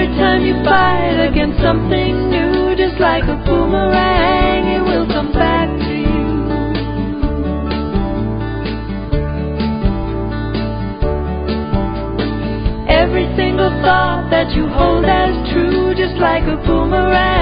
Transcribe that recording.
Every time you fight against something new, just like a boomerang, it will come back to you. Every single thought that you hold as true, just like a boomerang,